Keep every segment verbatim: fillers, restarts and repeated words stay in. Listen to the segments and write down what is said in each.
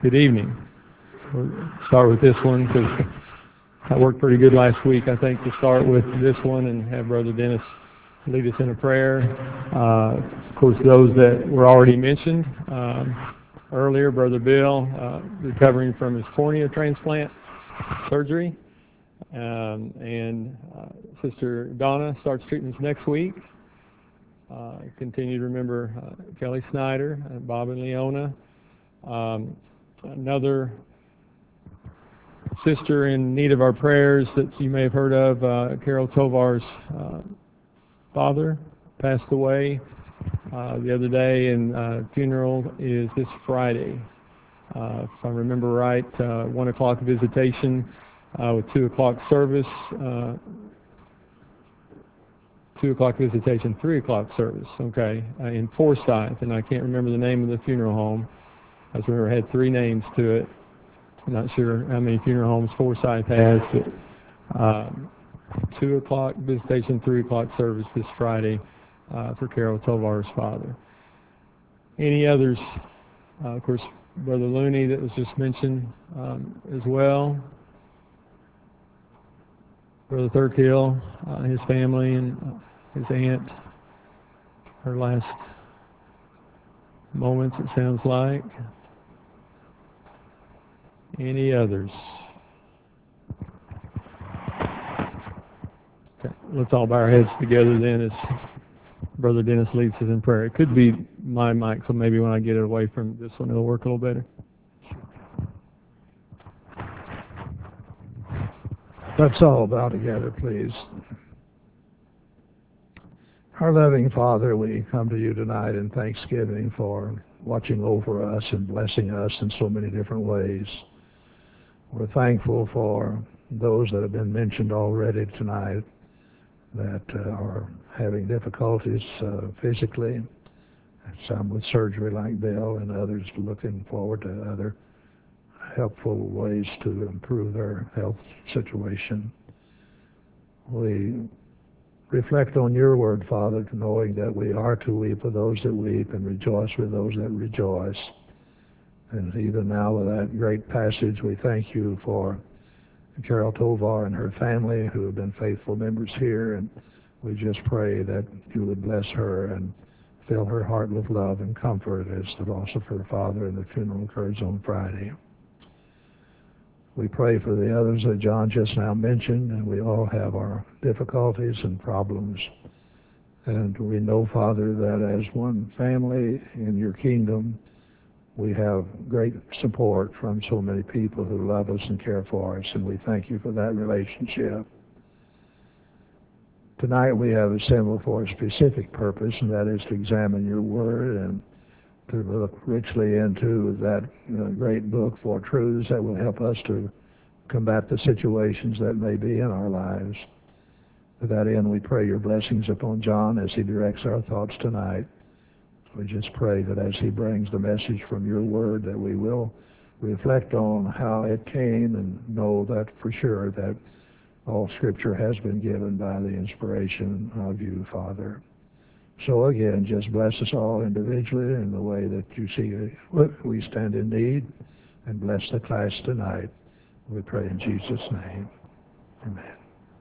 Good evening. We'll start with this one because that worked pretty good last week, I think, to start with this one and have Brother Dennis lead us in a prayer. Uh, of course, those that were already mentioned um, earlier, Brother Bill, uh, recovering from his cornea transplant surgery, um, and uh, Sister Donna starts treatments next week. Uh, continue to remember uh, Kelly Snyder, and Bob and Leona. Um, another sister in need of our prayers that you may have heard of, uh, Carol Tovar's uh, father passed away uh, the other day, and uh, funeral is this Friday. Uh, if I remember right, uh, one o'clock visitation uh, with two o'clock service, uh, two o'clock visitation, three o'clock service, okay, uh, in Forsyth, and I can't remember the name of the funeral home. I just remember it had three names to it. I'm not sure how many funeral homes Forsyth has, but um, two o'clock visitation, three o'clock service this Friday uh, for Carol Tovar's father. Any others? Uh, of course, Brother Looney that was just mentioned um, as well. Brother Thurkill, uh, his family, and uh, his aunt, her last moments, it sounds like. Any others? Okay, let's all bow our heads together then as Brother Dennis leads us in prayer. It could be my mic, so maybe when I get it away from this one, it'll work a little better. Let's all bow together, please. Our loving Father, we come to you tonight in thanksgiving for watching over us and blessing us in so many different ways. We're thankful for those that have been mentioned already tonight that uh, are having difficulties uh, physically, some with surgery like Bill, and others looking forward to other helpful ways to improve their health situation. We reflect on your word, Father, knowing that we are to weep with those that weep and rejoice with those that rejoice. And even now with that great passage, we thank you for Carol Tovar and her family who have been faithful members here, and we just pray that you would bless her and fill her heart with love and comfort as the loss of her father and the funeral occurs on Friday. We pray for the others that John just now mentioned, and we all have our difficulties and problems. And we know, Father, that as one family in your kingdom, we have great support from so many people who love us and care for us, and we thank you for that relationship. Tonight we have assembled for a specific purpose, and that is to examine your word and to look richly into that you know, great book for truths that will help us to combat the situations that may be in our lives. To that end, we pray your blessings upon John as he directs our thoughts tonight. We just pray that as he brings the message from your word, that we will reflect on how it came and know that for sure that all Scripture has been given by the inspiration of you, Father. So again, just bless us all individually in the way that you see what we stand in need, and bless the class tonight. We pray in Jesus' name. Amen.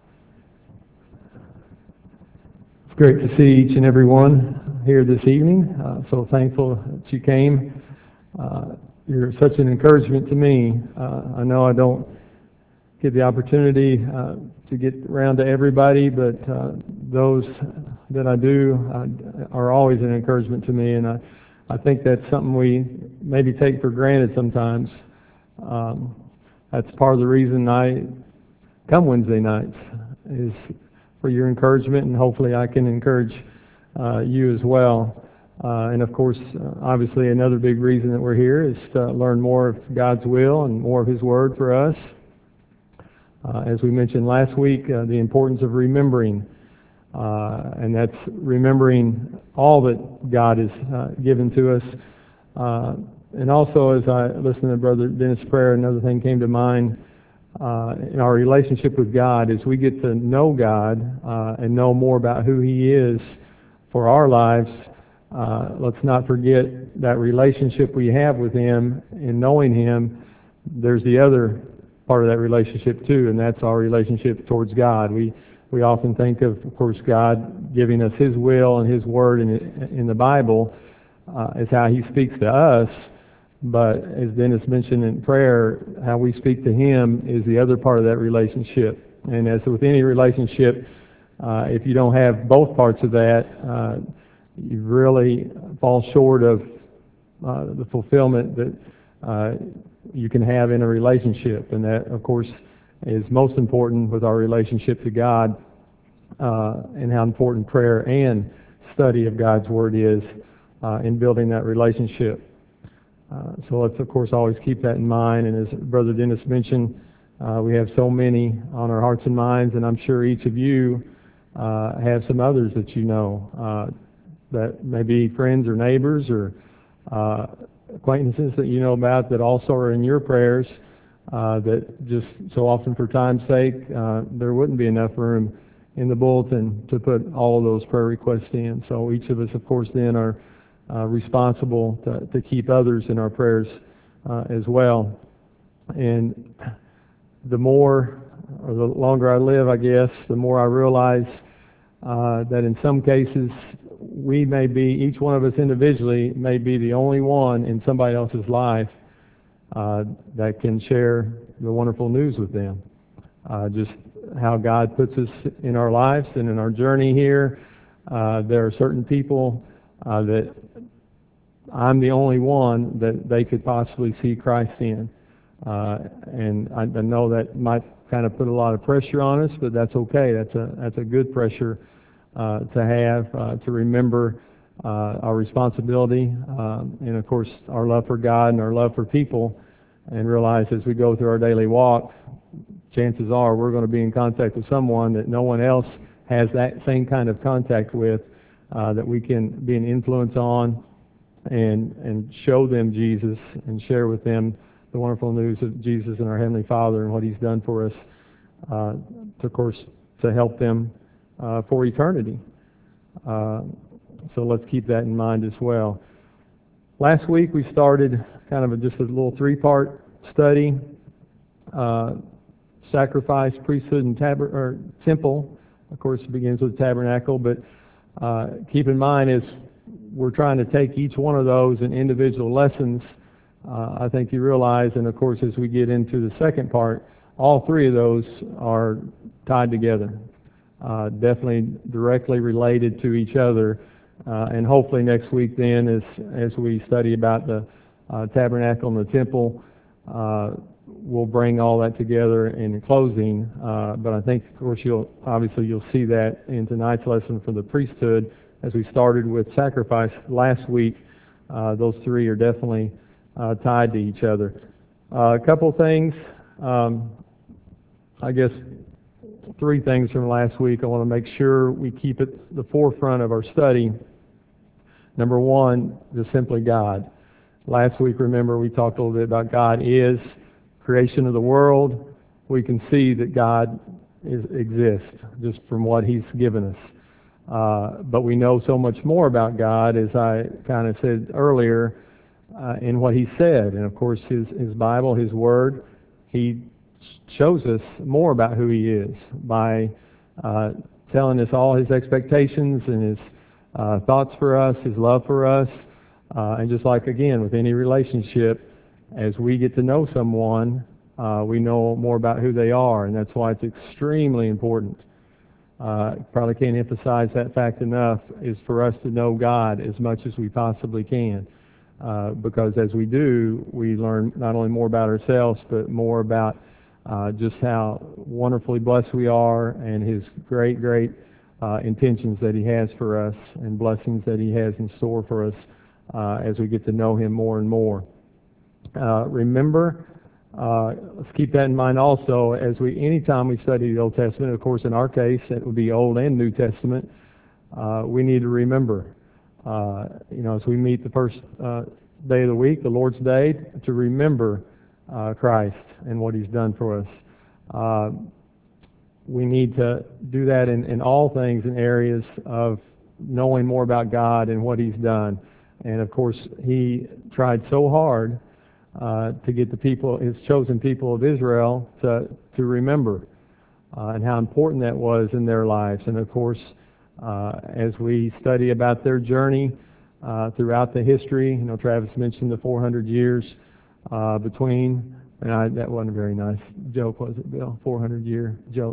It's great to see each and every one here this evening. Uh, so thankful that you came. Uh, you're such an encouragement to me. Uh, I know I don't get the opportunity uh, to get around to everybody, but uh, those that I do uh, are always an encouragement to me, and I, I think that's something we maybe take for granted sometimes. Um, that's part of the reason I come Wednesday nights, is for your encouragement, and hopefully I can encourage uh, you as well. Uh, and of course, uh, obviously another big reason that we're here is to learn more of God's will and more of His Word for us. Uh, as we mentioned last week, uh, the importance of remembering, uh, and that's remembering all that God has uh, given to us. Uh, and also, as I listened to Brother Dennis' prayer, another thing came to mind. Uh, in our relationship with God, as we get to know God uh, and know more about who He is for our lives, uh, let's not forget that relationship we have with Him in knowing Him, there's the other part of that relationship too, and that's our relationship towards God. We we often think of, of course, God giving us His will and His word in in the Bible uh, as how He speaks to us. But as Dennis mentioned in prayer, how we speak to Him is the other part of that relationship. And as with any relationship, uh, if you don't have both parts of that, uh, you really fall short of uh, the fulfillment that uh, you can have in a relationship. And that, of course, is most important with our relationship to God, uh, and how important prayer and study of God's Word is uh, in building that relationship. Uh, so let's, of course, always keep that in mind. And as Brother Dennis mentioned, uh, we have so many on our hearts and minds, and I'm sure each of you uh, have some others that you know, uh, that may be friends or neighbors or uh, acquaintances that you know about that also are in your prayers, uh, that just so often for time's sake, uh, there wouldn't be enough room in the bulletin to put all of those prayer requests in. So each of us, of course, then are Uh, responsible to, to keep others in our prayers uh, as well. And the more, or the longer I live, I guess, the more I realize uh, that in some cases we may be, each one of us individually may be the only one in somebody else's life uh, that can share the wonderful news with them. Uh, just how God puts us in our lives and in our journey here. Uh, there are certain people uh, that I'm the only one that they could possibly see Christ in. Uh, and I, I know that might kind of put a lot of pressure on us, but that's okay. That's a that's a good pressure uh, to have, uh, to remember uh, our responsibility, um, and of course our love for God and our love for people, and realize as we go through our daily walk, chances are we're going to be in contact with someone that no one else has that same kind of contact with, uh, that we can be an influence on, and and show them Jesus and share with them the wonderful news of Jesus and our Heavenly Father and what He's done for us, uh, to, of course, to help them uh, for eternity. Uh, so let's keep that in mind as well. Last week we started kind of a, just a little three-part study, uh, sacrifice, priesthood, and tab- or temple. Of course, it begins with tabernacle, but uh, keep in mind as we're trying to take each one of those in individual lessons, uh, I think you realize, and of course as we get into the second part, all three of those are tied together, uh, definitely directly related to each other, uh, and hopefully next week then as, as we study about the uh, tabernacle and the temple, uh, we'll bring all that together in closing, uh, but I think of course you'll, obviously you'll see that in tonight's lesson for the priesthood. As we started with sacrifice last week, uh, those three are definitely uh, tied to each other. Uh, a couple things, um, I guess three things from last week I want to make sure we keep at the forefront of our study. Number one, just simply God. Last week, remember, we talked a little bit about God is creation of the world. We can see that God is, exists just from what He's given us. Uh, but we know so much more about God, as I kind of said earlier, uh, in what He said. And of course, His, His Bible, His Word, He shows us more about who He is by uh, telling us all His expectations and His uh, thoughts for us, His love for us. Uh, and just like, again, with any relationship, as we get to know someone, uh, we know more about who they are. And that's why it's extremely important. Uh, probably can't emphasize that fact enough, is for us to know God as much as we possibly can. Uh, because as we do, we learn not only more about ourselves, but more about uh, just how wonderfully blessed we are and His great, great uh, intentions that He has for us and blessings that He has in store for us uh, as we get to know Him more and more. Uh, remember, Uh, let's keep that in mind also as we, anytime we study the Old Testament, of course in our case it would be Old and New Testament, uh, we need to remember, uh, you know, as we meet the first uh, day of the week, the Lord's Day, to remember uh, Christ and what He's done for us. Uh, we need to do that in, in all things in areas of knowing more about God and what He's done. And of course, he tried so hard uh, to get the people, his chosen people of Israel, to, to remember uh, and how important that was in their lives. And of course, uh, as we study about their journey uh, throughout the history, you know, Travis mentioned the four hundred years uh, between, and I, that wasn't a very nice joke, was it, Bill? four hundred year joke.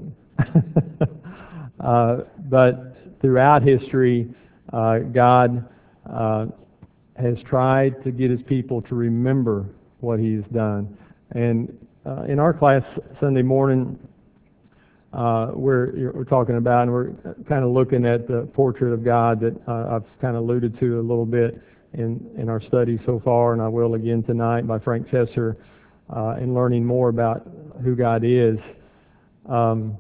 uh, but throughout history, uh, God uh, has tried to get his people to remember what he has done. And uh, in our class Sunday morning, uh, we're, we're talking about, and we're kind of looking at the portrait of God that uh, I've kind of alluded to a little bit in, in our study so far, and I will again tonight, by Frank Chesser, uh, and learning more about who God is. Um,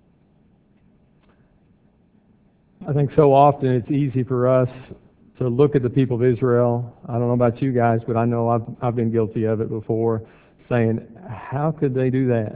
I think so often it's easy for us to look at the people of Israel. I don't know about you guys, but I know I've, I've been guilty of it before, saying, how could they do that?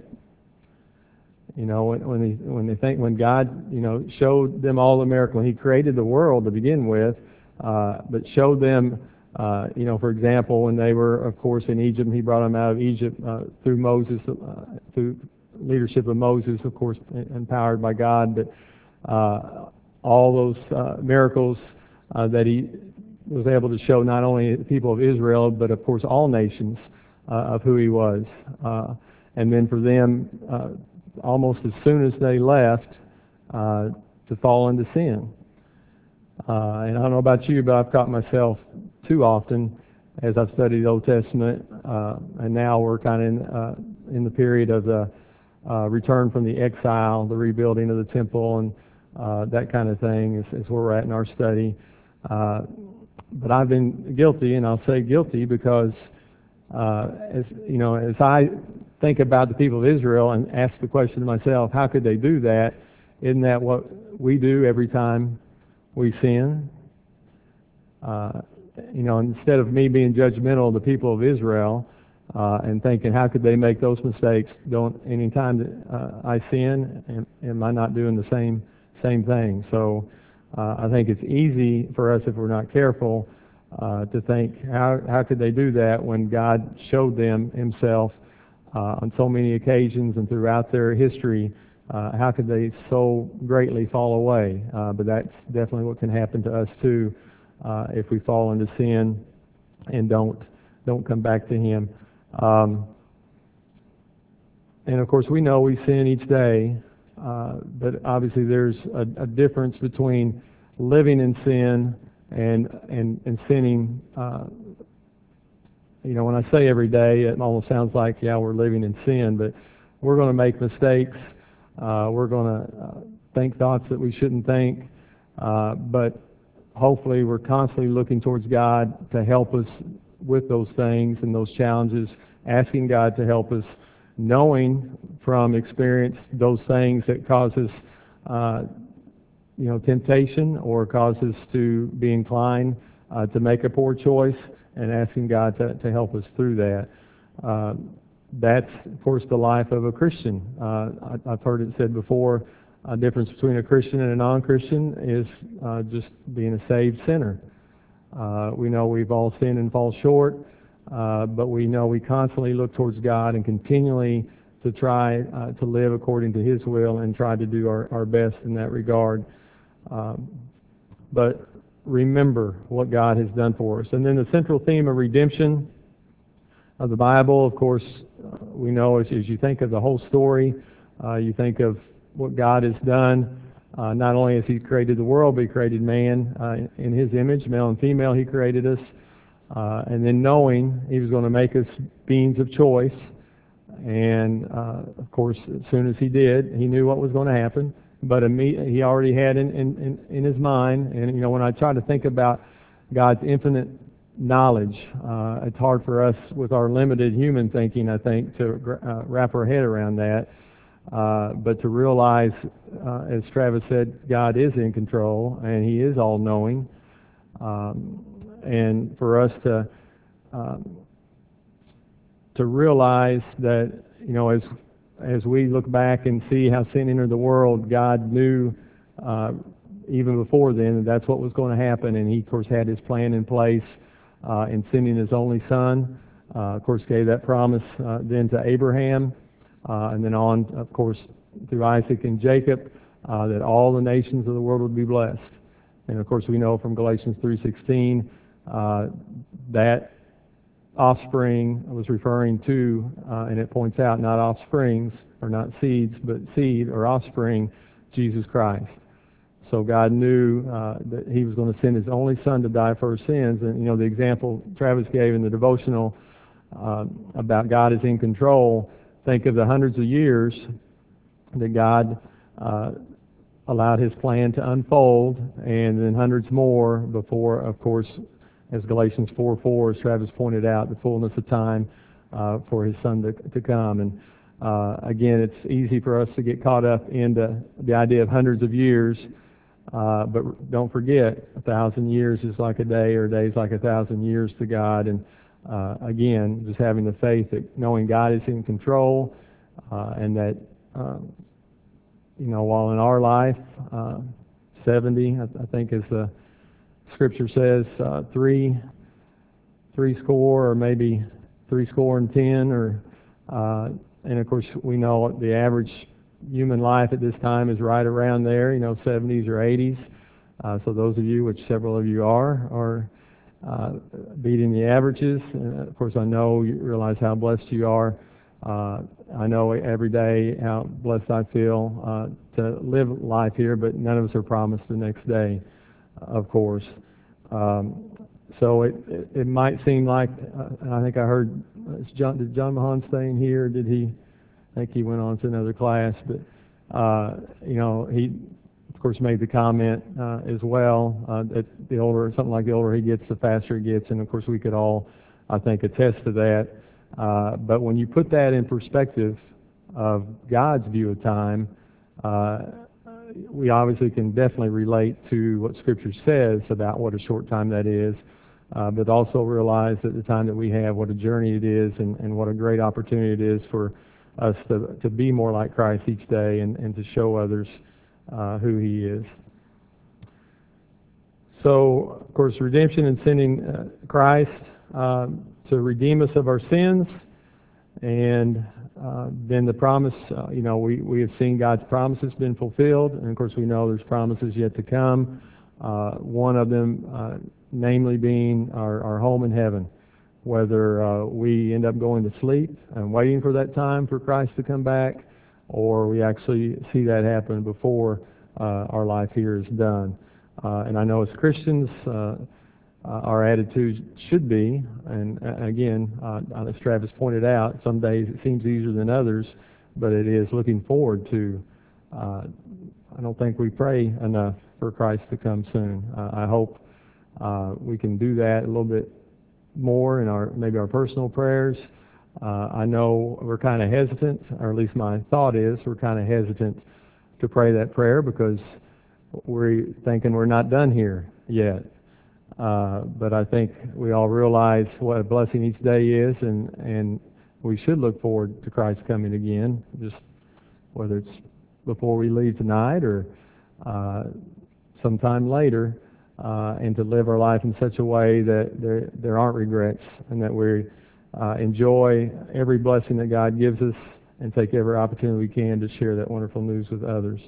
You know, when, when, they, when they think, when God, you know, showed them all the miracle, when he created the world to begin with, uh, but showed them, uh, you know, for example, when they were, of course, in Egypt, he brought them out of Egypt uh, through Moses, uh, through leadership of Moses, of course, empowered by God, but uh, all those uh, miracles uh, that he was able to show not only the people of Israel, but of course all nations uh, of who he was. Uh, and then for them, uh, almost as soon as they left, uh, to fall into sin. Uh, and I don't know about you, but I've caught myself too often as I've studied the Old Testament, uh, and now we're kind of in, uh, in the period of the uh, return from the exile, the rebuilding of the temple, and uh, that kind of thing is, is where we're at in our study. Uh, but I've been guilty, and I'll say guilty because, uh, as you know, as I think about the people of Israel and ask the question to myself, how could they do that? Isn't that what we do every time we sin? Uh, you know, instead of me being judgmental of the people of Israel uh, and thinking, how could they make those mistakes? Don't any time that uh, I sin, am, am I not doing the same same thing? So uh, I think it's easy for us, if we're not careful, uh, to think, how how could they do that when God showed them himself uh, on so many occasions and throughout their history? Uh, how could they so greatly fall away? Uh, but that's definitely what can happen to us too, uh, if we fall into sin and don't don't come back to him. Um, and of course, we know we sin each day, uh, but obviously there's a, a difference between living in sin and and and sinning. Uh, you know, when I say every day, it almost sounds like, yeah, we're living in sin, but we're going to make mistakes. Uh, we're going to uh, think thoughts that we shouldn't think, uh, but hopefully we're constantly looking towards God to help us with those things and those challenges, asking God to help us, knowing from experience those things that cause us, uh, you know, temptation or cause us to be inclined uh, to make a poor choice, and asking God to, to help us through that. Uh, That's, of course, the life of a Christian. Uh, I, I've heard it said before, a difference between a Christian and a non-Christian is uh, just being a saved sinner. Uh, we know we've all sinned and fall short, uh, but we know we constantly look towards God and continually to try uh, to live according to his will and try to do our, our best in that regard. Um, but remember what God has done for us. And then the central theme of redemption of the Bible, of course, uh, we know as, as you think of the whole story, uh, you think of what God has done. Uh, not only has he created the world, but he created man uh, in his image, male and female, he created us. Uh, and then knowing he was going to make us beings of choice. And, uh, of course, as soon as he did, he knew what was going to happen. But he already had in, in, in his mind, and, you know, when I try to think about God's infinite knowledge. Uh, it's hard for us with our limited human thinking, I think, to uh, wrap our head around that. Uh, but to realize, uh, as Travis said, God is in control and he is all-knowing. Um, and for us to um, to realize that, you know, as as we look back and see how sin entered the world, God knew uh, even before then, that that's what was going to happen, and he, of course, had his plan in place uh, in sending his only son. Uh, of course, gave that promise uh, then to Abraham, uh, and then on, of course, through Isaac and Jacob, uh, that all the nations of the world would be blessed. And of course, we know from Galatians three sixteen uh, that offspring was referring to, uh, and it points out, not offsprings, or not seeds, but seed or offspring, Jesus Christ. So God knew uh, that he was going to send his only son to die for our sins. And, you know, the example Travis gave in the devotional uh, about God is in control, think of the hundreds of years that God uh, allowed his plan to unfold, and then hundreds more before, of course, as Galatians four four, as Travis pointed out, the fullness of time uh, for his son to, to come. And uh, again, it's easy for us to get caught up into the idea of hundreds of years, uh, but don't forget, a thousand years is like a day, or a day is like a thousand years to God. And uh, again, just having the faith that knowing God is in control, uh, and that um, you know, while in our life, uh, seventy, I, I think as the Scripture says, uh, three, three score, or maybe three score and ten, or uh, and of course we know the average human life at this time is right around there, you know, seventies or eighties. Uh, so those of you, which several of you are, are uh, beating the averages. And of course, I know you realize how blessed you are. Uh, I know every day how blessed I feel uh, to live life here, but none of us are promised the next day, of course. Um, so it, it, it might seem like, uh, I think I heard, uh, John, did John Mahan stay in here? Or did he, I think he went on to another class, but, uh, you know, he, of course, made the comment uh, as well uh, that the older, something like the older he gets, the faster he gets, and of course we could all, I think, attest to that. Uh, but when you put that in perspective of God's view of time, uh, we obviously can definitely relate to what Scripture says about what a short time that is, uh, but also realize that the time that we have, what a journey it is, and, and what a great opportunity it is for us to, to be more like Christ each day, and, and to show others uh, who he is. So, of course, redemption and sending uh, Christ uh, to redeem us of our sins, and uh, then the promise, uh, you know, we, we have seen God's promises been fulfilled, and of course we know there's promises yet to come, uh, one of them uh, namely being our, our home in heaven, whether uh, we end up going to sleep and waiting for that time for Christ to come back, or we actually see that happen before uh, our life here is done. Uh, and I know as Christians, uh, Uh, our attitude should be, and uh, again, uh, as Travis pointed out, some days it seems easier than others, but it is looking forward to. Uh, I don't think we pray enough for Christ to come soon. Uh, I hope uh, we can do that a little bit more in our maybe our personal prayers. Uh, I know we're kind of hesitant, or at least my thought is we're kind of hesitant to pray that prayer because we're thinking we're not done here yet. Uh, but I think we all realize what a blessing each day is, and, and we should look forward to Christ coming again, just whether it's before we leave tonight or uh, sometime later, uh, and to live our life in such a way that there, there aren't regrets, and that we uh, enjoy every blessing that God gives us and take every opportunity we can to share that wonderful news with others.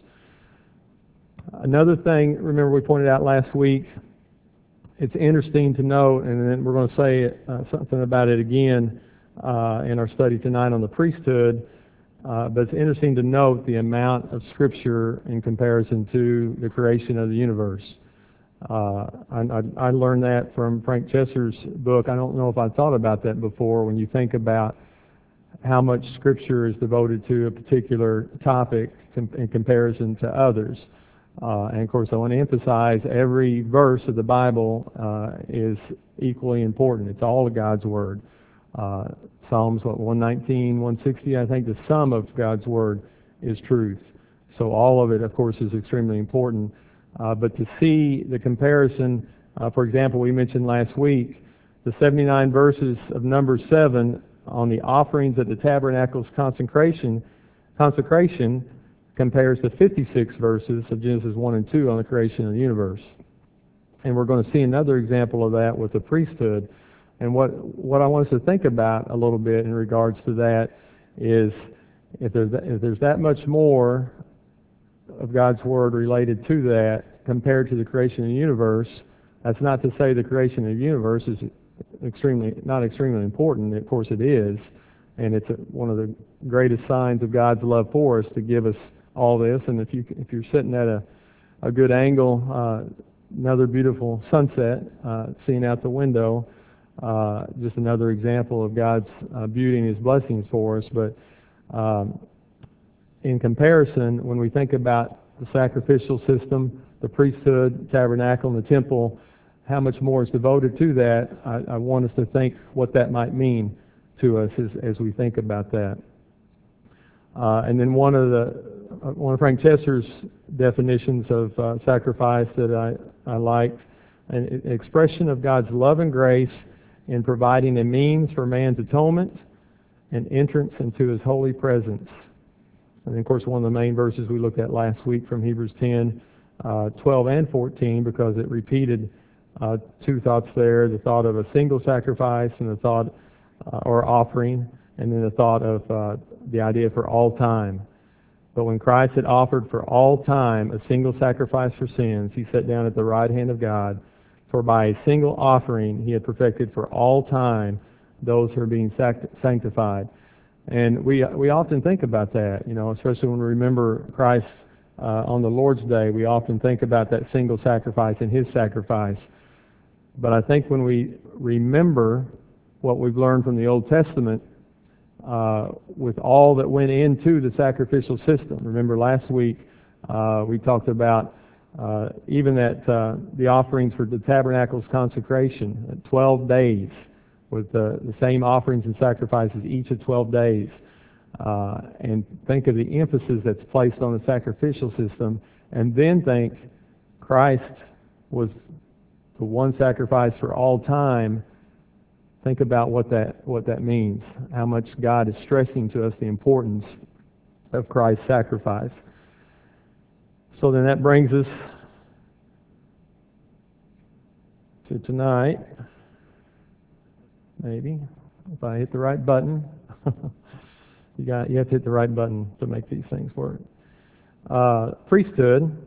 Another thing, remember we pointed out last week, it's interesting to note, and then we're going to say uh, something about it again uh, in our study tonight on the priesthood, uh, but it's interesting to note the amount of Scripture in comparison to the creation of the universe. Uh, I, I, I learned that from Frank Chesser's book. I don't know if I thought about that before. When you think about how much Scripture is devoted to a particular topic com- in comparison to others. Uh, and of course, I want to emphasize every verse of the Bible uh, is equally important. It's all of God's Word. Uh, Psalms, what, one nineteen, one sixty, I think the sum of God's Word is truth. So all of it, of course, is extremely important. Uh, but to see the comparison, uh, for example, we mentioned last week, the seventy-nine verses of Numbers seven on the offerings at the tabernacle's consecration, consecration compares to fifty-six verses of Genesis one and two on the creation of the universe. And we're going to see another example of that with the priesthood. And what, what I want us to think about a little bit in regards to that is if there's, if there's that much more of God's Word related to that compared to the creation of the universe, that's not to say the creation of the universe is extremely, not extremely important. Of course it is. And it's a, one of the greatest signs of God's love for us to give us all this. And if, you, if you're sitting at a, a good angle, uh, another beautiful sunset, uh, seen out the window, uh, just another example of God's uh, beauty and His blessings for us. But um, in comparison, when we think about the sacrificial system, the priesthood, tabernacle, and the temple, how much more is devoted to that, I, I want us to think what that might mean to us as, as we think about that. Uh, and then one of the uh, one of Frank Chester's definitions of uh, sacrifice that I, I liked, an expression of God's love and grace in providing a means for man's atonement and entrance into His holy presence. And of course, one of the main verses we looked at last week from Hebrews ten, uh, twelve and fourteen, because it repeated uh, two thoughts there, the thought of a single sacrifice and the thought uh, or offering, and then the thought of uh, the idea for all time. But when Christ had offered for all time a single sacrifice for sins, He sat down at the right hand of God, for by a single offering He had perfected for all time those who are being sanctified. And we we often think about that, you know, especially when we remember Christ uh, on the Lord's Day. We often think about that single sacrifice and His sacrifice. But I think when we remember what we've learned from the Old Testament, uh, with all that went into the sacrificial system. Remember last week uh, we talked about uh, even that uh, the offerings for the tabernacle's consecration, at twelve days, with the, the same offerings and sacrifices each of twelve days. Uh, and think of the emphasis that's placed on the sacrificial system, and then think Christ was the one sacrifice for all time. Think about what that what that means, how much God is stressing to us the importance of Christ's sacrifice. So then that brings us to tonight. Maybe, if I hit the right button. you got you have to hit the right button to make these things work. Uh, priesthood.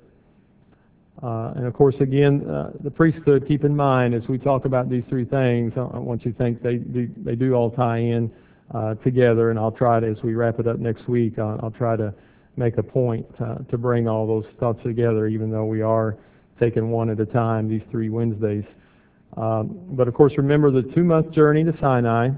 Uh, and of course, again, uh, the priesthood, keep in mind, as we talk about these three things, I, I want you to think they do, they do all tie in uh, together, and I'll try to, as we wrap it up next week, I'll, I'll try to make a point uh, to bring all those thoughts together, even though we are taking one at a time these three Wednesdays. Um, but of course, remember the two-month journey to Sinai,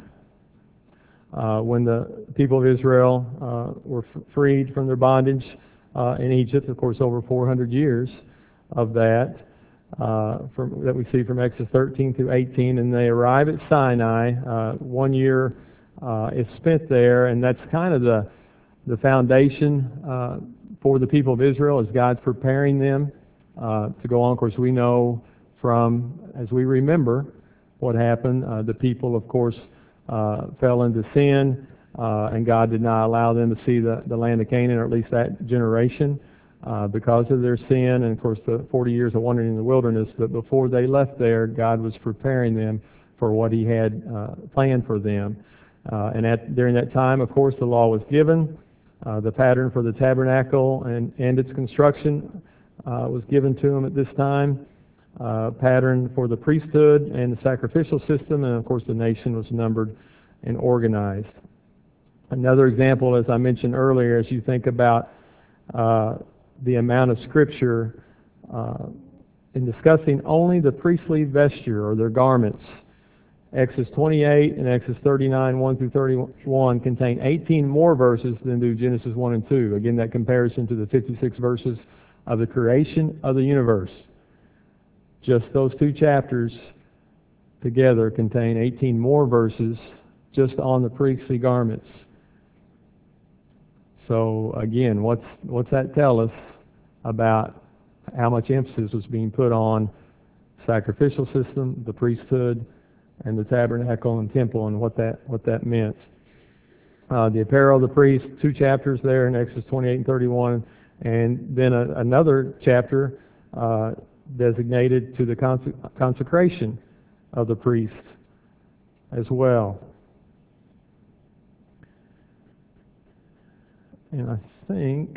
uh, when the people of Israel uh, were f- freed from their bondage uh, in Egypt, of course, over four hundred years of that, uh, from, that we see from Exodus thirteen through eighteen, and they arrive at Sinai. Uh, one year uh, is spent there, and that's kind of the the foundation uh, for the people of Israel as God's preparing them uh, to go on. Of course, we know from, as we remember what happened, uh, the people, of course, uh, fell into sin, uh, and God did not allow them to see the, the land of Canaan, or at least that generation. Uh, because of their sin, and of course the forty years of wandering in the wilderness. But before they left there, God was preparing them for what He had uh, planned for them. Uh, and at, during that time, of course, the law was given. Uh, the pattern for the tabernacle and, and its construction uh, was given to them at this time. Uh, pattern for the priesthood and the sacrificial system, and of course the nation was numbered and organized. Another example, as I mentioned earlier, as you think about uh, the amount of Scripture uh, in discussing only the priestly vesture or their garments. Exodus twenty-eight and Exodus thirty-nine, one through thirty-one contain eighteen more verses than do Genesis one and two. Again, that comparison to the fifty-six verses of the creation of the universe. Just those two chapters together contain eighteen more verses just on the priestly garments. So again, what's what's that tell us about how much emphasis was being put on sacrificial system, the priesthood, and the tabernacle and temple, and what that what that meant? Uh, the apparel of the priest, two chapters there in Exodus twenty-eight and thirty-one, And then a, another chapter uh, designated to the conse- consecration of the priest as well. And I think,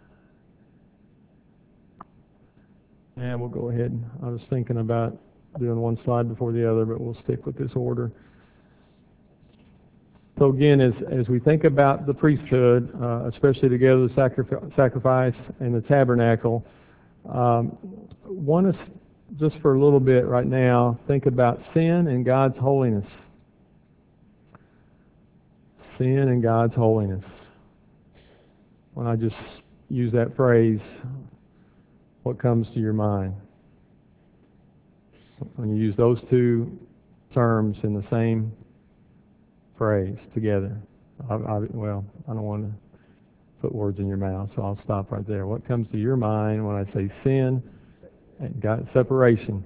and we'll go ahead. I was thinking about doing one slide before the other, but we'll stick with this order. So again, as, as we think about the priesthood, uh, especially together the sacri- sacrifice and the tabernacle, um, want us just for a little bit right now, think about sin and God's holiness. Sin and God's holiness. When I just use that phrase, what comes to your mind? When you use those two terms in the same phrase together. I, I, well, I don't want to put words in your mouth, so I'll stop right there. What comes to your mind when I say sin and God, separation?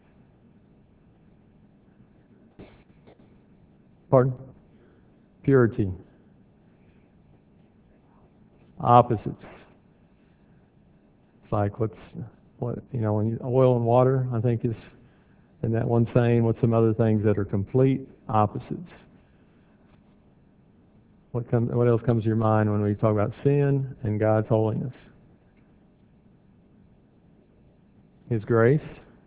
Pardon? Purity. Opposites. It's like what's what you know when you, oil and water. I think is in that one saying. What's some other things that are complete opposites? What comes? What else comes to your mind when we talk about sin and God's holiness? His grace.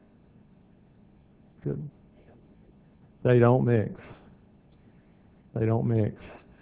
Good. They don't mix. They don't mix.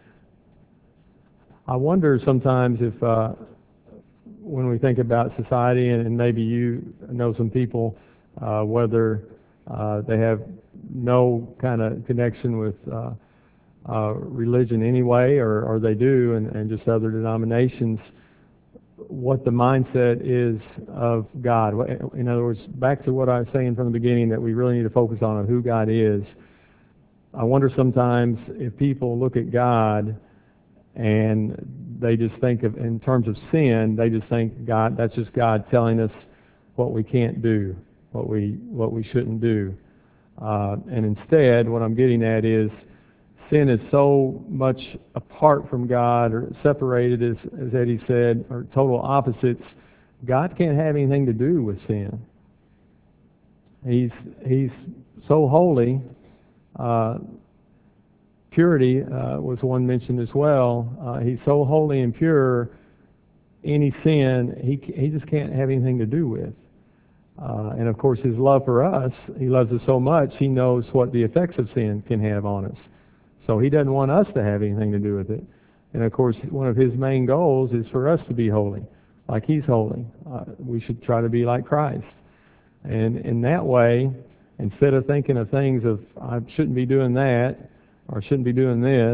I wonder sometimes if, uh, when we think about society, and, and maybe you know some people, uh, whether uh, they have no kind of connection with uh, uh, religion anyway, or, or they do, and, and just other denominations, what the mindset is of God. In other words, back to what I was saying from the beginning, that we really need to focus on who God is. I wonder sometimes if people look at God and they just think of, in terms of sin, they just think God, that's just God telling us what we can't do, what we what we shouldn't do. Uh, and instead, what I'm getting at is sin is so much apart from God, or separated, as, as Eddie said, or total opposites. God can't have anything to do with sin. He's He's so holy. Uh, purity uh, was one mentioned as well. Uh, he's so holy and pure. Any sin, he he just can't have anything to do with. Uh, and of course, his love for us, he loves us so much, he knows what the effects of sin can have on us. So he doesn't want us to have anything to do with it. And of course, one of his main goals is for us to be holy, like he's holy. Uh, we should try to be like Christ. And in that way, instead of thinking of things of, I shouldn't be doing that, or shouldn't be doing this,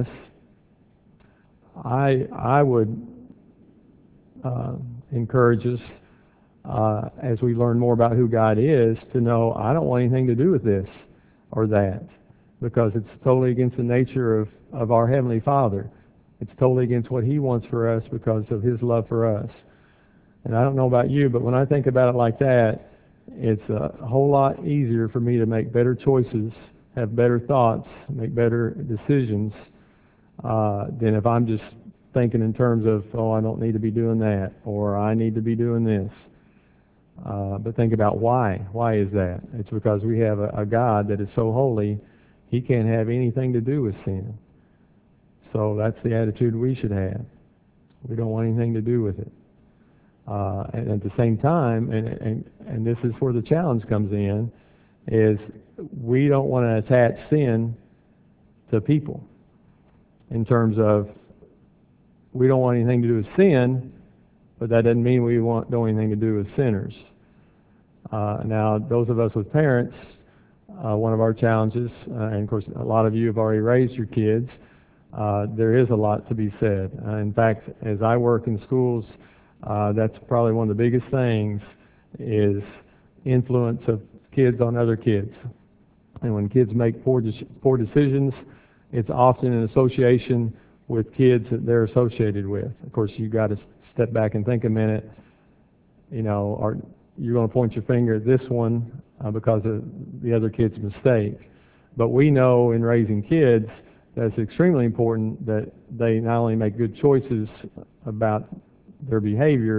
I I would uh, encourage us, uh, as we learn more about who God is, to know I don't want anything to do with this or that, because it's totally against the nature of, of our Heavenly Father. It's totally against what He wants for us because of His love for us. And I don't know about you, but when I think about it like that, it's a whole lot easier for me to make better choices, have better thoughts, make better decisions, uh, than if I'm just thinking in terms of, oh, I don't need to be doing that, or I need to be doing this. Uh, but think about why. Why is that? It's because we have a, a God that is so holy, He can't have anything to do with sin. So that's the attitude we should have. We don't want anything to do with it. Uh, and at the same time, and, and, and this is where the challenge comes in, is we don't want to attach sin to people in terms of we don't want anything to do with sin, but that doesn't mean we want, don't want anything to do with sinners. Uh, now, those of us with parents, uh, one of our challenges, uh, and of course a lot of you have already raised your kids, uh, there is a lot to be said. Uh, in fact, as I work in schools, uh, that's probably one of the biggest things, is influence of kids on other kids. And when kids make poor, de- poor decisions, it's often in association with kids that they're associated with. Of course, you've got to step back and think a minute. You know, are you're going to point your finger at this one uh, because of the other kid's mistake. But we know in raising kids that it's extremely important that they not only make good choices about their behavior,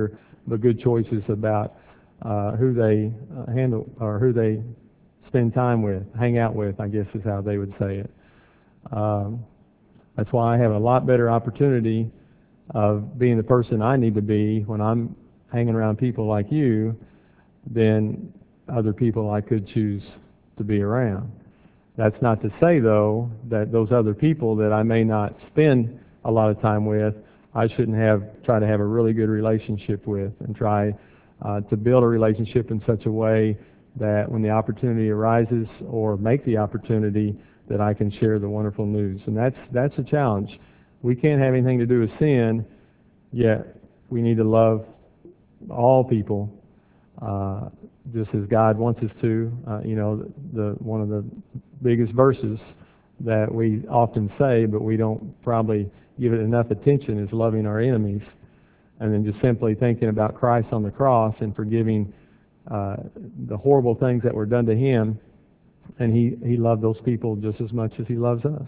but good choices about uh, who they uh, handle or who they spend time with, hang out with, I guess is how they would say it. Um, that's why I have a lot better opportunity of being the person I need to be when I'm hanging around people like you than other people I could choose to be around. That's not to say, though, that those other people that I may not spend a lot of time with, I shouldn't have try to have a really good relationship with and try uh, to build a relationship in such a way that when the opportunity arises or make the opportunity that I can share the wonderful news. And that's that's a challenge. We can't have anything to do with sin, yet we need to love all people uh, just as God wants us to. Uh, you know, the, the one of the biggest verses that we often say, but we don't probably give it enough attention, is loving our enemies. And then just simply thinking about Christ on the cross and forgiving uh, the horrible things that were done to Him, and He, he loved those people just as much as He loves us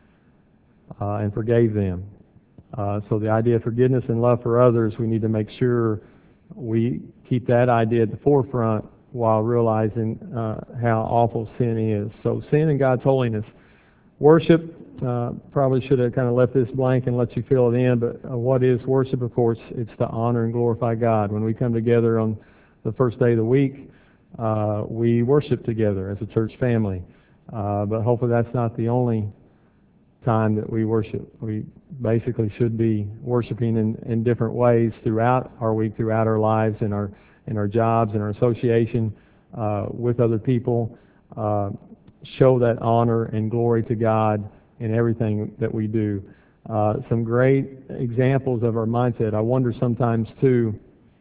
uh, and forgave them. Uh, so the idea of forgiveness and love for others, we need to make sure we keep that idea at the forefront while realizing uh, how awful sin is. So sin and God's holiness. Worship, uh, probably should have kind of left this blank and let you fill it in, but uh, what is worship? Of course, it's to honor and glorify God. When we come together on the first day of the week, uh, we worship together as a church family. Uh, but hopefully that's not the only time that we worship. We basically should be worshiping in, in different ways throughout our week, throughout our lives, in our in our jobs, in our association uh, with other people. Uh, show that honor and glory to God in everything that we do. Uh, some great examples of our mindset. I wonder sometimes too,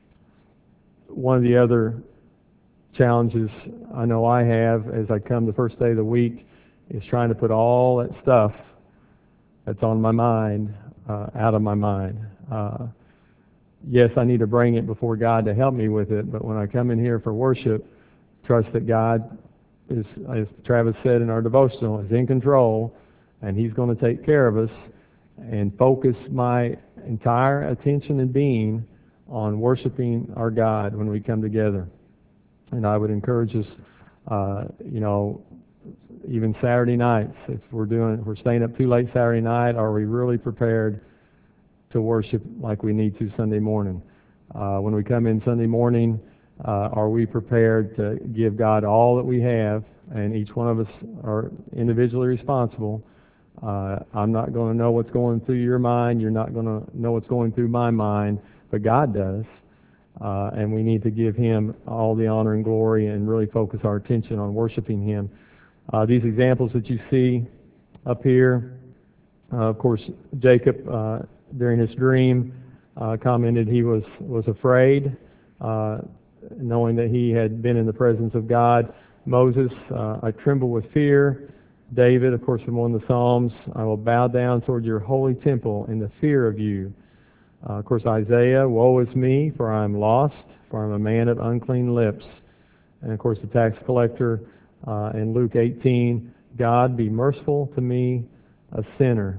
one of the other challenges I know I have as I come the first day of the week is trying to put all that stuff that's on my mind uh, out of my mind. Uh, yes, I need to bring it before God to help me with it, but when I come in here for worship, trust that God is, as Travis said in our devotional, is in control, and He's going to take care of us, and focus my entire attention and being on worshiping our God when we come together. And I would encourage us, uh, you know, even Saturday nights, if we're doing, if we're staying up too late Saturday night, are we really prepared to worship like we need to Sunday morning? Uh, when we come in Sunday morning, uh, are we prepared to give God all that we have? And each one of us are individually responsible. Uh, I'm not going to know what's going through your mind. You're not going to know what's going through my mind, but God does. Uh, and we need to give Him all the honor and glory and really focus our attention on worshiping Him. Uh, these examples that you see up here, uh, of course, Jacob, uh, during his dream, uh, commented he was, was afraid, uh, knowing that he had been in the presence of God. Moses, uh, I tremble with fear. David, of course, from one of the Psalms, I will bow down toward your holy temple in the fear of you. Uh, of course, Isaiah, woe is me, for I am lost, for I am a man of unclean lips. And of course, the tax collector uh, in Luke eighteen, God, be merciful to me, a sinner.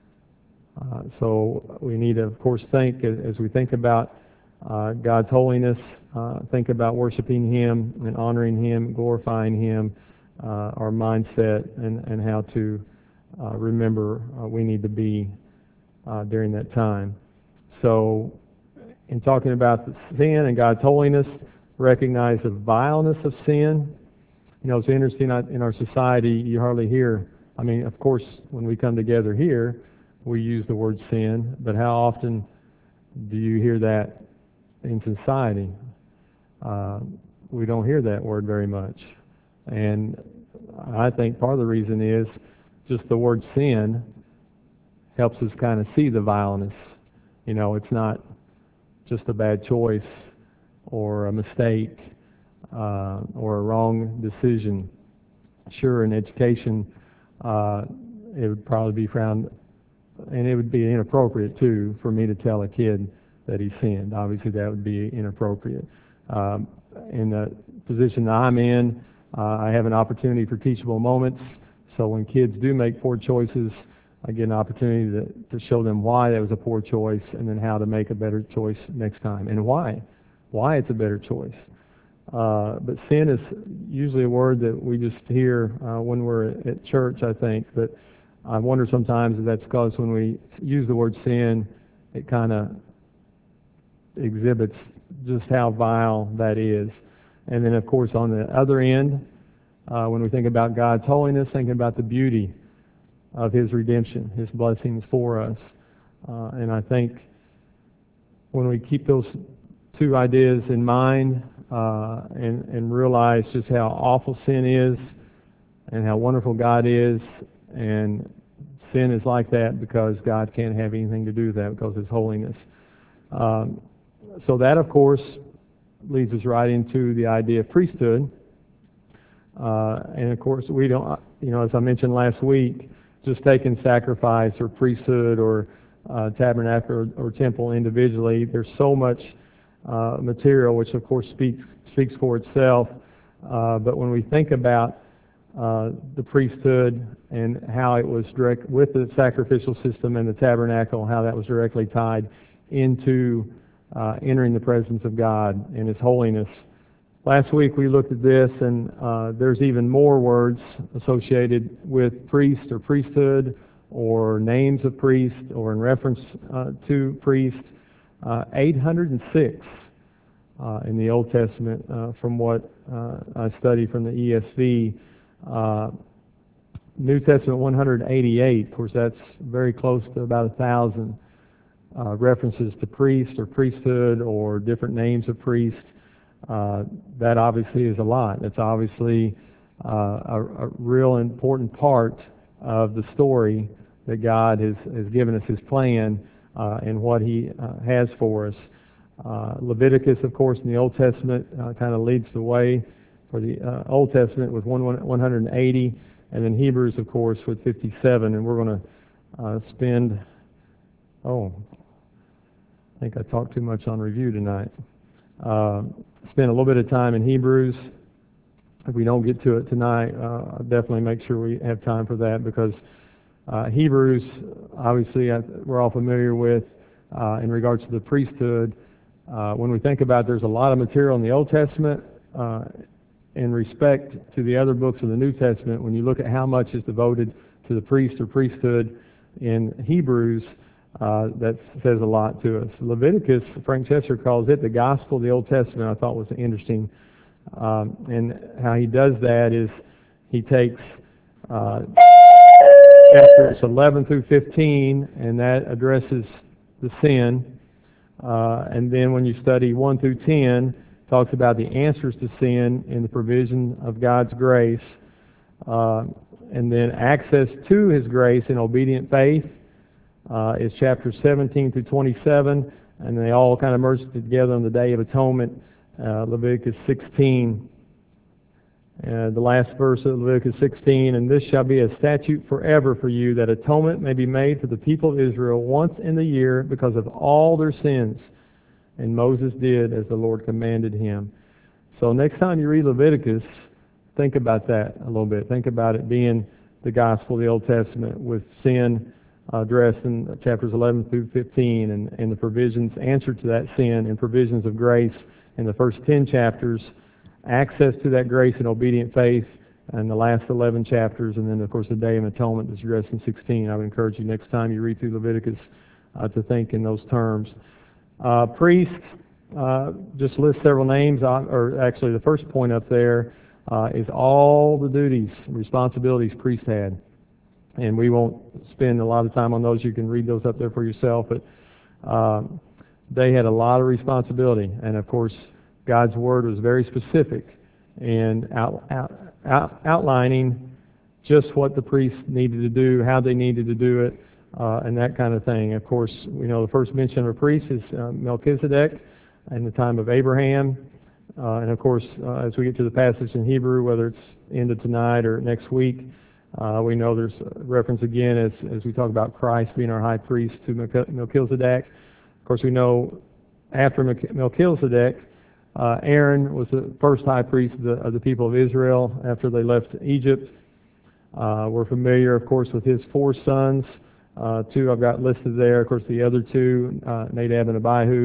Uh, so we need to, of course, think, as, as we think about uh, God's holiness, uh, think about worshiping Him and honoring Him, glorifying Him, uh, our mindset, and, and how to uh, remember uh, we need to be uh, during that time. So, in talking about the sin and God's holiness, recognize the vileness of sin. You know, it's interesting, in our society, you hardly hear, I mean, of course, when we come together here, we use the word sin, but how often do you hear that in society? Uh, we don't hear that word very much. And I think part of the reason is just the word sin helps us kind of see the vileness. You know, it's not just a bad choice or a mistake uh, or a wrong decision. Sure, in education, uh, it would probably be frowned, and it would be inappropriate, too, for me to tell a kid that he sinned. Obviously, that would be inappropriate. Um, in the position that I'm in, uh, I have an opportunity for teachable moments, so when kids do make poor choices, I get an opportunity to, to show them why that was a poor choice and then how to make a better choice next time and why. why it's a better choice. Uh, but sin is usually a word that we just hear uh, when we're at church, I think. But I wonder sometimes if that's because when we use the word sin, it kind of exhibits just how vile that is. And then, of course, on the other end, uh, when we think about God's holiness, thinking about the beauty of His redemption, His blessings for us. Uh, and I think when we keep those two ideas in mind uh, and, and realize just how awful sin is and how wonderful God is, and sin is like that because God can't have anything to do with that because of His holiness. Um, so that, of course, leads us right into the idea of priesthood. Uh, and of course, we don't, you know, as I mentioned last week, just taking sacrifice or priesthood or uh, tabernacle or, or temple individually, there's so much uh, material, which of course speaks speaks for itself. Uh, but when we think about uh, the priesthood and how it was direct with the sacrificial system and the tabernacle, how that was directly tied into uh, entering the presence of God and His holiness. Last week we looked at this, and uh, there's even more words associated with priest or priesthood, or names of priest, or in reference uh, to priest. Uh, eight hundred six uh, in the Old Testament, uh, from what uh, I studied from the E S V. Uh, New Testament one hundred eighty-eight. Of course, that's very close to about a thousand uh, references to priest or priesthood or different names of priest. Uh, that obviously is a lot. It's obviously uh, a, a real important part of the story that God has, has given us His plan uh, and what He uh, has for us. Uh, Leviticus, of course, in the Old Testament uh, kind of leads the way for the uh, Old Testament with one hundred eighty, and then Hebrews, of course, with fifty-seven. And we're going to uh, spend, oh, I think I talked too much on review tonight. Uh, spend a little bit of time in Hebrews. If we don't get to it tonight, uh, I'll definitely make sure we have time for that, because uh, Hebrews, obviously, uh, we're all familiar with uh, in regards to the priesthood. Uh, when we think about, there's a lot of material in the Old Testament uh, in respect to the other books of the New Testament. When you look at how much is devoted to the priest or priesthood in Hebrews, Uh, that says a lot to us. Leviticus, Frank Chester calls it the gospel of the Old Testament. I thought was interesting. Um, and how he does that is he takes uh, chapters eleven through fifteen, and that addresses the sin. Uh, and then when you study one through ten, talks about the answers to sin and the provision of God's grace. Uh, and then access to His grace in obedient faith. Uh, is chapters seventeen through twenty-seven, and they all kind of merge together on the Day of Atonement, uh, Leviticus sixteen. Uh, the last verse of Leviticus sixteen, and this shall be a statute forever for you, that atonement may be made for the people of Israel once in the year because of all their sins. And Moses did as the Lord commanded him. So next time you read Leviticus, think about that a little bit. Think about it being the gospel of the Old Testament, with sin addressed in chapters eleven through fifteen, and, and the provisions, answer to that sin, and provisions of grace in the first ten chapters, access to that grace and obedient faith in the last eleven chapters, and then, of course, the Day of Atonement that's addressed in sixteen. I would encourage you next time you read through Leviticus uh, to think in those terms. Uh, priest, uh, just list several names, uh, or actually the first point up there uh, is all the duties, responsibilities priest had. And we won't spend a lot of time on those. You can read those up there for yourself. But uh, they had a lot of responsibility. And, of course, God's Word was very specific in out, out, out, outlining just what the priests needed to do, how they needed to do it, uh, and that kind of thing. Of course, we know the first mention of a priest is uh, Melchizedek in the time of Abraham. Uh, and, of course, uh, as we get to the passage in Hebrew, whether it's ended tonight or next week, Uh, we know there's a reference again as, as we talk about Christ being our high priest to Melchizedek. Of course, we know after Melchizedek, uh, Aaron was the first high priest of the, of the people of Israel after they left Egypt. Uh, we're familiar, of course, with his four sons. Uh, two I've got listed there. Of course, the other two, uh, Nadab and Abihu,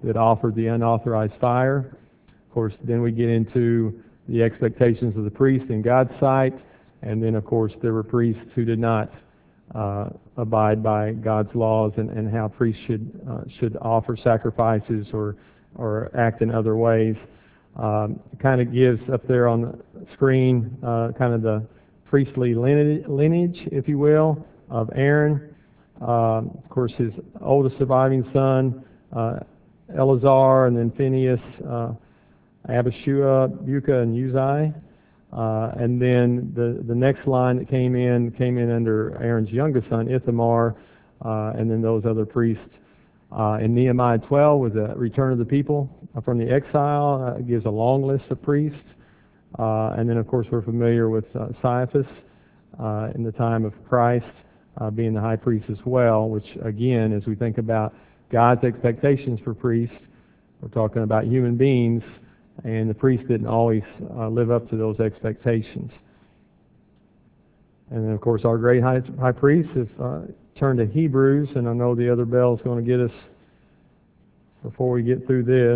that offered the unauthorized fire. Of course, then we get into the expectations of the priest in God's sight, and then, of course, there were priests who did not uh, abide by God's laws and, and how priests should uh, should offer sacrifices or or act in other ways. Um, it kind of gives up there on the screen uh, kind of the priestly lineage, lineage, if you will, of Aaron. Uh, of course, his oldest surviving son, uh, Eleazar, and then Phinehas, uh, Abishua, Buka, and Uzai. Uh, and then the, the next line that came in came in under Aaron's youngest son, Ithamar, uh, and then those other priests. Uh, in Nehemiah twelve, with the return of the people from the exile, uh, it gives a long list of priests. Uh, and then, of course, we're familiar with uh, Caiaphas uh, in the time of Christ uh, being the high priest as well, which, again, as we think about God's expectations for priests, we're talking about human beings, and the priest didn't always uh, live up to those expectations. And then, of course, our great high, high priest, if uh, turn to Hebrews, and I know the other bell is going to get us before we get through this,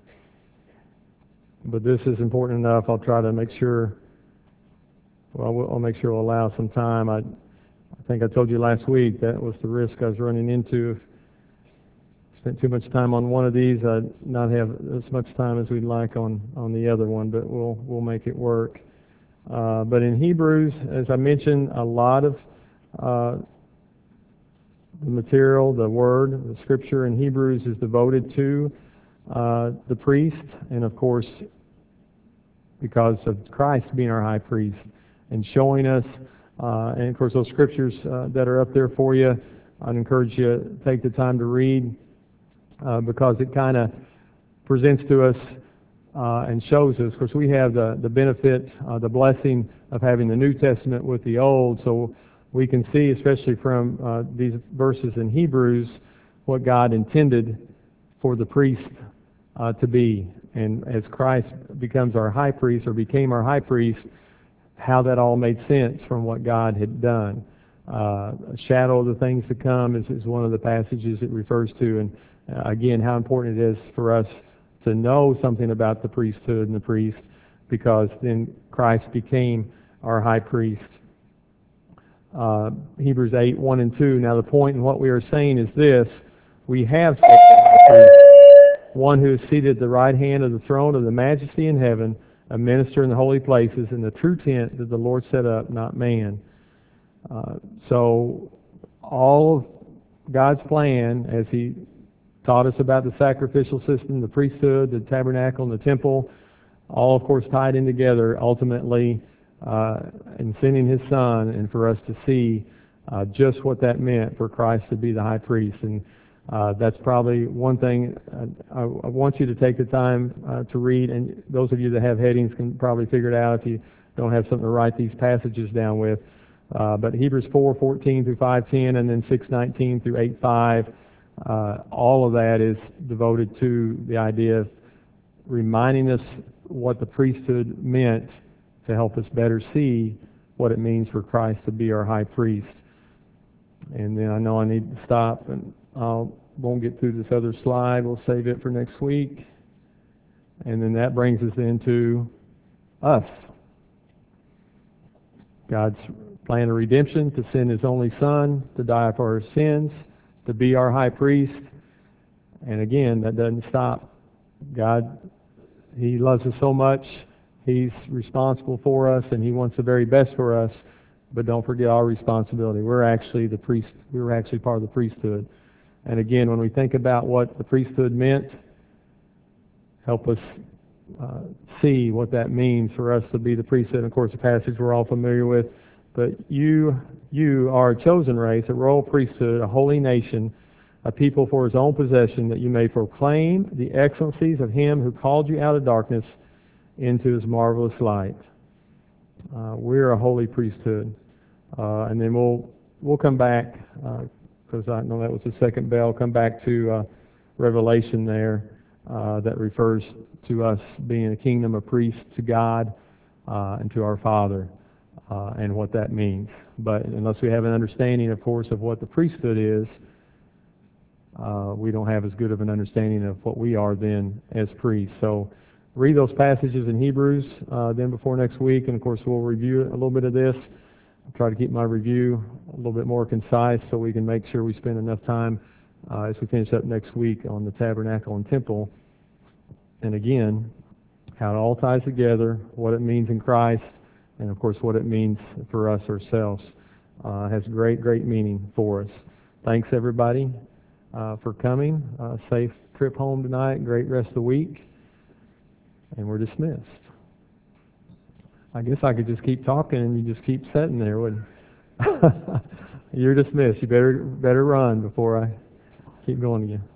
but this is important enough. I'll try to make sure, well, we'll, I'll make sure we'll allow some time. I, I think I told you last week that was the risk I was running into. If I spent too much time on one of these, I'd not have as much time as we'd like on, on the other one, but we'll, we'll make it work. Uh, but in Hebrews, as I mentioned, a lot of uh, the material, the word, the scripture in Hebrews is devoted to uh, the priest, and of course, because of Christ being our high priest and showing us, uh, and of course those scriptures uh, that are up there for you, I'd encourage you to take the time to read uh, because it kind of presents to us uh, and shows us. Of course, we have the, the benefit, uh, the blessing of having the New Testament with the Old, so we can see, especially from uh, these verses in Hebrews, what God intended for the priest uh, to be. And as Christ becomes our high priest, or became our high priest, how that all made sense from what God had done. Uh, a shadow of the things to come is, is one of the passages it refers to. And uh, again, how important it is for us to know something about the priesthood and the priest, because then Christ became our high priest. Uh, Hebrews eight, one and two. Now the point in what we are saying is this: we have such a high priest, one who is seated at the right hand of the throne of the majesty in heaven, a minister in the holy places, in the true tent that the Lord set up, not man. Uh, so all of God's plan, as He taught us about the sacrificial system, the priesthood, the tabernacle, and the temple, all of course tied in together ultimately uh, in sending His Son, and for us to see uh, just what that meant for Christ to be the high priest. And uh, that's probably one thing I, I want you to take the time uh, to read, and those of you that have headings can probably figure it out if you don't have something to write these passages down with. Uh, but Hebrews four, fourteen through five, ten, and then six, nineteen through eight, five, uh, all of that is devoted to the idea of reminding us what the priesthood meant to help us better see what it means for Christ to be our high priest. And then I know I need to stop, and I won't get through this other slide. We'll save it for next week. And then that brings us into us. God's plan of redemption, to send His only Son to die for our sins, to be our high priest. And again, that doesn't stop. God, He loves us so much. He's responsible for us, and He wants the very best for us. But don't forget our responsibility. We're actually the priest. We're actually part of the priesthood. And again, when we think about what the priesthood meant, help us uh, see what that means for us to be the priesthood. And of course, the passage we're all familiar with. But you, you are a chosen race, a royal priesthood, a holy nation, a people for His own possession, that you may proclaim the excellencies of Him who called you out of darkness into His marvelous light. Uh, we're a holy priesthood. Uh, and then we'll we'll come back, because uh, I know that was the second bell, come back to uh, Revelation there uh, that refers to us being a kingdom of priests to God uh, and to our Father, uh, and what that means. But unless we have an understanding, of course, of what the priesthood is, uh, we don't have as good of an understanding of what we are then as priests. So read those passages in Hebrews uh, then before next week, and of course we'll review a little bit of this. I'll try to keep my review a little bit more concise so we can make sure we spend enough time uh, as we finish up next week on the tabernacle and temple. And again, how it all ties together, what it means in Christ, and of course what it means for us ourselves. Uh, has great, great meaning for us. Thanks everybody uh, for coming. Uh, safe trip home tonight, great rest of the week, and we're dismissed. I guess I could just keep talking and you just keep sitting there, wouldn't you? You're dismissed. You better better run before I keep going again.